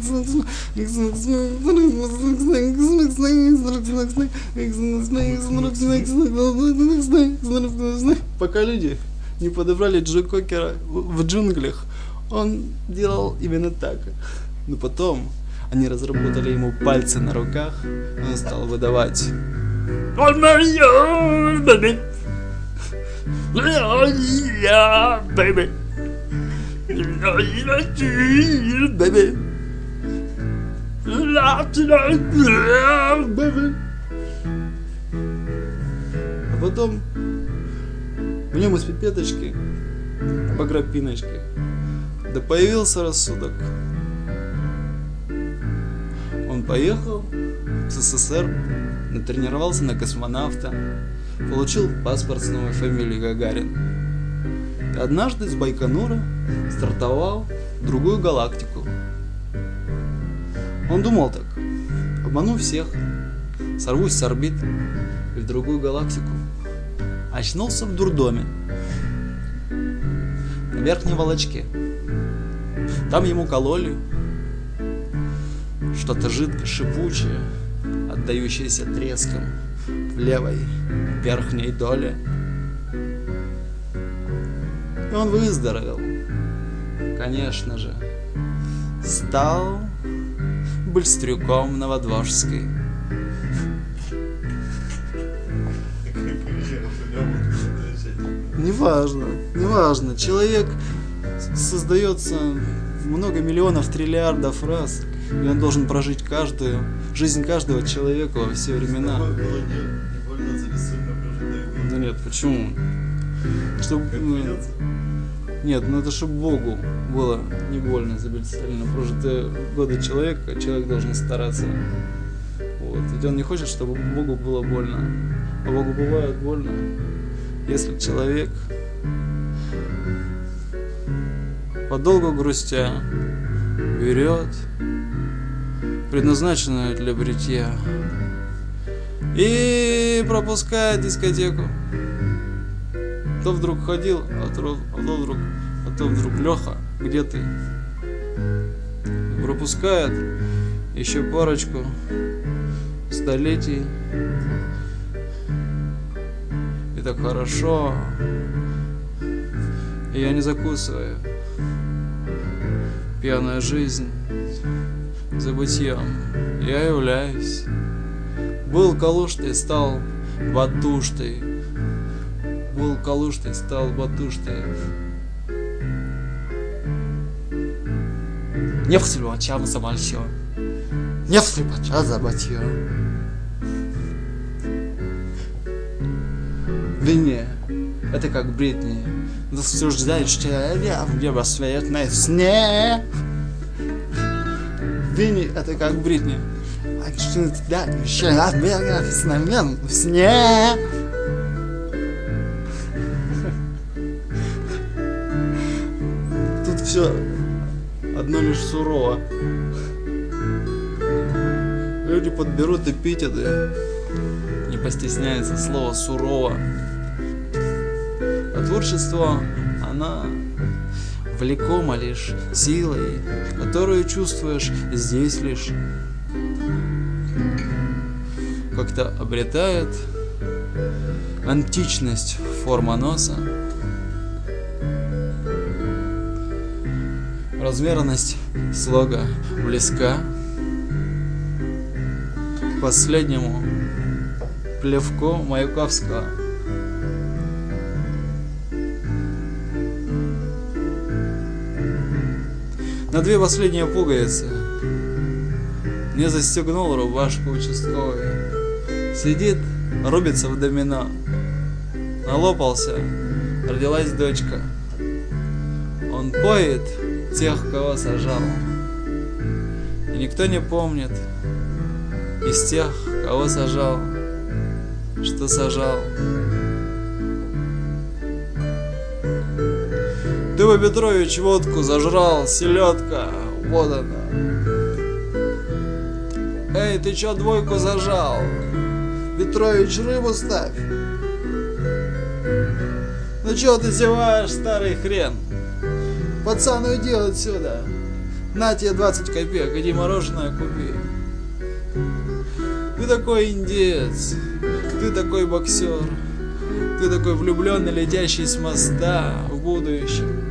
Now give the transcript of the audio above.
Пока люди не подобрали Джо Кокера в джунглях, он делал именно так. Но потом они разработали ему пальцы на руках, и он стал выдавать. А потом в нем из пипеточки по графиночке да появился рассудок. Он поехал в СССР, натренировался на космонавта, получил паспорт с новой фамилией Гагарин. И однажды с Байконура стартовал в другую галактику. Он думал так: обману всех, сорвусь с орбит и в другую галактику. Очнулся в дурдоме на Верхней Волочке. Там ему кололи что-то жидко-шипучее, отдающееся треском в левой верхней доле. И он выздоровел. Конечно же, стал Быстрюком Новодворжской. Неважно. Человек создается много миллионов триллиардов раз, и он должен прожить жизнь каждого человека во все времена. Да нет, почему? Нет, это чтобы Богу было не больно за бесцельно прожитые годы человека. Человек должен стараться. Вот. Ведь он не хочет, чтобы Богу было больно. А Богу бывает больно, если человек, подолгу грустя, берет предназначенную для бритья и пропускает дискотеку. То вдруг ходил, а то вдруг Леха, где ты? Пропускает еще парочку столетий. И так хорошо. И я не закусываю. Пьяная жизнь забытьем. Я являюсь. Был калуштой, стал батуштой. Был калуштой, стал батуштой. Не в слюбачам за большое. Не в слюбача за батье. Вине, это как Бритни. Засуждаешь тебя в небосветной сне. Винни, это как Бритни. А что тебя еще отбегав с нами в сне? Тут все одно лишь сурово. Люди подберут эпитеты, не постесняются слова сурово. А творчество, оно влекомо лишь силой, которую чувствуешь здесь лишь. Как-то обретает античность форма носа, размерность слога близка к последнему плевку Маяковского. На две последние пуговицы не застегнул рубашку участковый. Сидит, рубится в домино. Налопался, родилась дочка. Он поет тех, кого сажал. И никто не помнит из тех, кого сажал, что сажал. Дыба Петрович водку зажрал, селедка, вот она. Эй, ты чё двойку зажал? Петрович, рыбу ставь. Ну чё ты зеваешь, старый хрен? Пацан, уйди отсюда. На тебе 20 копеек, иди мороженое купи. Ты такой индеец, ты такой боксер, ты такой влюбленный, летящий с моста в будущее.